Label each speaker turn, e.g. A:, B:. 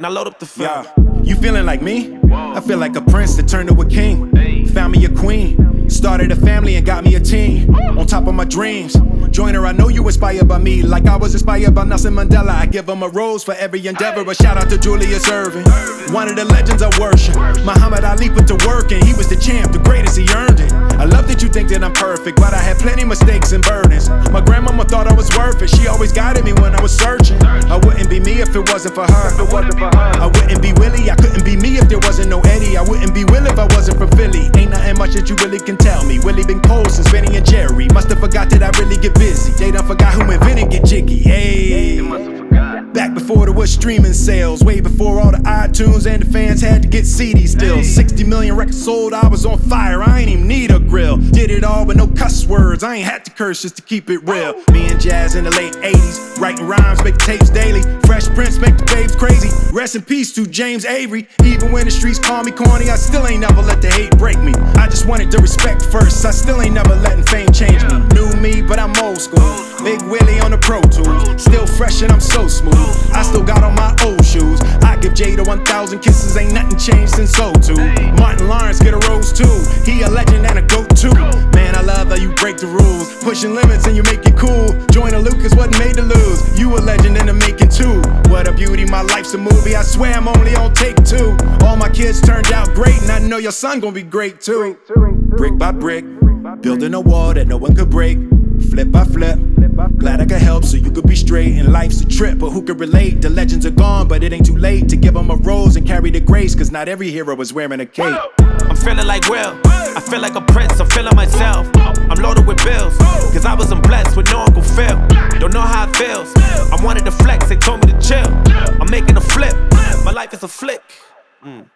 A: Now load up the film.
B: Yeah. You feeling like me? I feel like a prince that turned to a king. Found me a queen. Started a family and got me a team. On top of my dreams. Join her, I know you inspired by me. Like I was inspired by Nelson Mandela. I give him a rose for every endeavor. A shout out to Julius Erving. One of the legends I worship. Muhammad Ali put to work and he was the champ, the greatest, he earned it. I love that you think that I'm perfect, but I had plenty mistakes and burdens. My grandmama thought I was worth it. She always guided me when I was searching. I wouldn't be me if it wasn't for her. I wouldn't be Willie, I couldn't be me if there wasn't no Eddie. I wouldn't be Will if I wasn't from Philly. Ain't nothing much that you really can tell me. Willie been cold since Benny and Jerry. Musta forgot that I really get busy. They done forgot who invented Get Jiggy. Hey, back before there was streaming sales, way before all the iTunes and the fans had to get CDs still. 60 million records sold, I was on fire, I ain't even need a grill. Did it all with no cuss words, I ain't had to curse just to keep it real. Me and Jazz in the late 80s, writing rhymes, making tapes daily. Fresh Prince make the babes crazy. Rest in peace to James Avery. Even when the streets call me corny, I still ain't never let the hate break me. I just wanted the respect first, I still ain't never letting fame change me. New me, but I'm old school. Big Willie on the Pro Tools, still fresh and I'm so smooth. I still got on my old shoes. I give Jada 1,000 kisses, ain't nothing changed since '02. Martin Lawrence get a rose too. He a legend and a goat too. Man, I love how you break the rules, pushing limits and you make it cool. Joyner Lucas wasn't made to lose. You a legend in the making too. What a beauty, my life's a movie. I swear I'm only on take 2. All my kids turned out great, and I know your son gonna be great too. Brick by brick, building a wall that no one could break. Flip by flip, glad I could help so you could be straight. And life's a trip, but who could relate? The legends are gone, but it ain't too late to give them a rose and carry the grace. Cause not every hero is wearing a cape.
A: I'm feeling like Will, I feel like a prince, I'm feeling myself. I'm loaded with bills, cause I wasn't blessed with no Uncle Phil. Don't know how it feels, I wanted to flex, they told me to chill. I'm making a flip, my life is a flick.